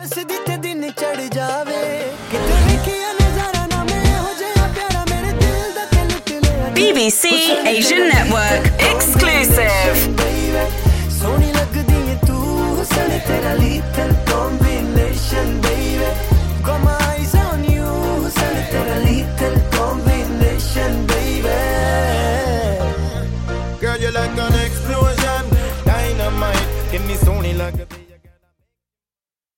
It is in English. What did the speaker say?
तरसदी ते दिन चढ़ जावे किते वेखिया नजारा ना मैं हो जाया प्यारा मेरे दिल दा ते लुट ले BBC Asian Network exclusive Soni लगदी है तू हुस्न तेरा lethal combination baby got my eyes on you हुस्न तेरा lethal combination baby Girl, you like an explosion, dynamite. Give me Sony like a